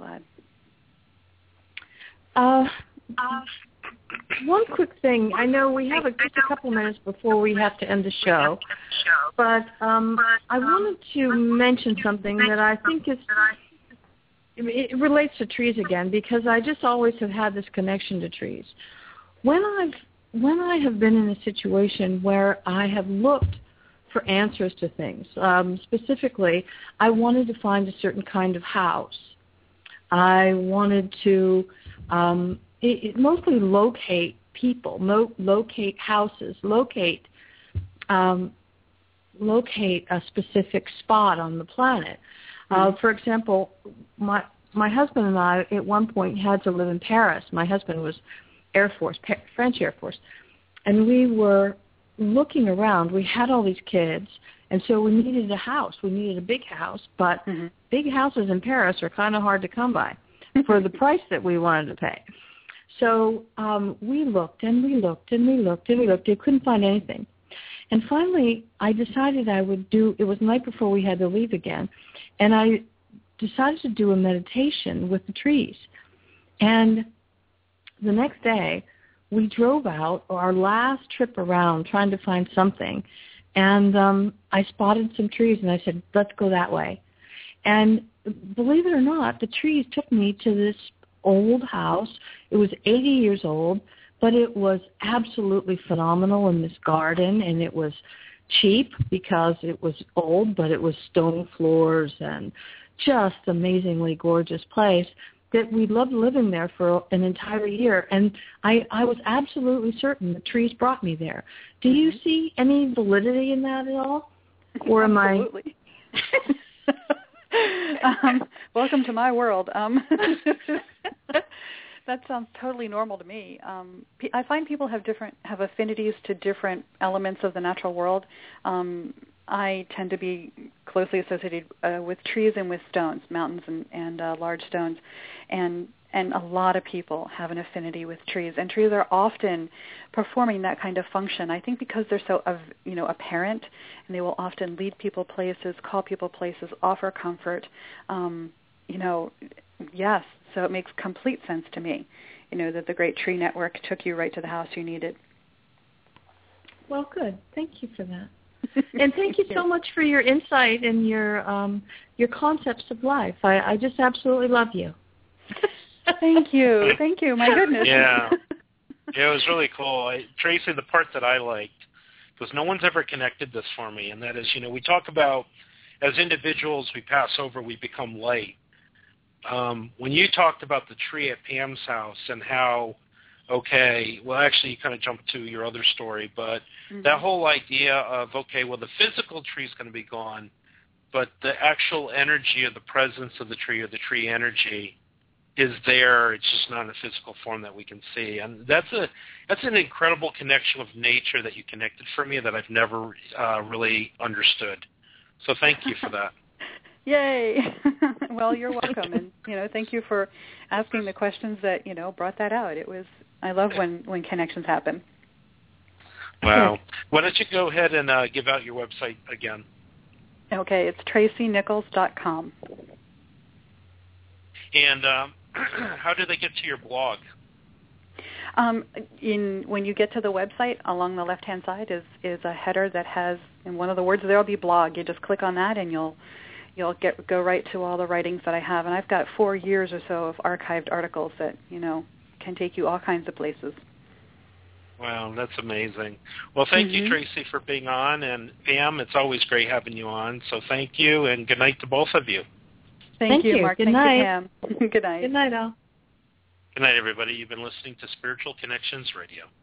One quick thing. I know we have just a couple minutes before we have to end the show, but I wanted to mention something that I think it relates to trees again, because I just always have had this connection to trees. When I have been in a situation where I have looked for answers to things, specifically, I wanted to find a certain kind of house. I wanted to mostly locate people, locate houses, locate a specific spot on the planet. For example, my husband and I at one point had to live in Paris. My husband was Air Force, French Air Force, and we were looking around. We had all these kids, and so we needed a house. We needed a big house, but big houses in Paris are kind of hard to come by for the price that we wanted to pay. So we looked and we looked and we looked and we looked. We couldn't find anything. And finally, I decided I would do, it was the night before we had to leave again, and I decided to do a meditation with the trees. And the next day, we drove out our last trip around trying to find something, and I spotted some trees, and I said, let's go that way. And believe it or not, the trees took me to this old house. It was 80 years old, but it was absolutely phenomenal in this garden, and it was cheap because it was old, but it was stone floors and just amazingly gorgeous place that we loved living there for an entire year. And I was absolutely certain the trees brought me there. Do you see any validity in that at all? Or am
Absolutely. Welcome to my world. That sounds totally normal to me. I find people have affinities to different elements of the natural world. I tend to be closely associated with trees and with stones, mountains and large stones, and a lot of people have an affinity with trees. And trees are often performing that kind of function. I think because they're so apparent, and they will often lead people places, call people places, offer comfort. Yes. So it makes complete sense to me, that the Great Tree Network took you right to the house you needed.
Well, good. Thank you for that. And thank you so much for your insight and your concepts of life. I just absolutely love you.
Thank you. Thank you. My goodness.
Yeah. It was really cool. Tracy, the part that I liked was no one's ever connected this for me, and that is, we talk about as individuals we pass over, we become light. When you talked about the tree at Pam's house and how, actually you kind of jumped to your other story, but that whole idea of, the physical tree is going to be gone, but the actual energy of the presence of the tree or the tree energy is there. It's just not in a physical form that we can see. And that's an incredible connection with nature that you connected for me that I've never really understood. So thank you for that.
Yay. Well, you're welcome. And, thank you for asking the questions that, brought that out. I love when connections happen.
Wow. Why don't you go ahead and give out your website again?
Okay, it's tracynichols.com.
And how do they get to your blog?
When you get to the website, along the left-hand side is a header that has, in one of the words, there will be blog. You just click on that and you'll go right to all the writings that I have. And I've got 4 years or so of archived articles that, can take you all kinds of places.
Wow, that's amazing. Well, thank you, Tracy, for being on. And Pam, it's always great having you on. So thank you, and good night to both of you.
Thank you, Mark.
Good
Thank
night.
you, Pam. Good night.
Good night, all.
Good night, everybody. You've been listening to Spiritual Connections Radio.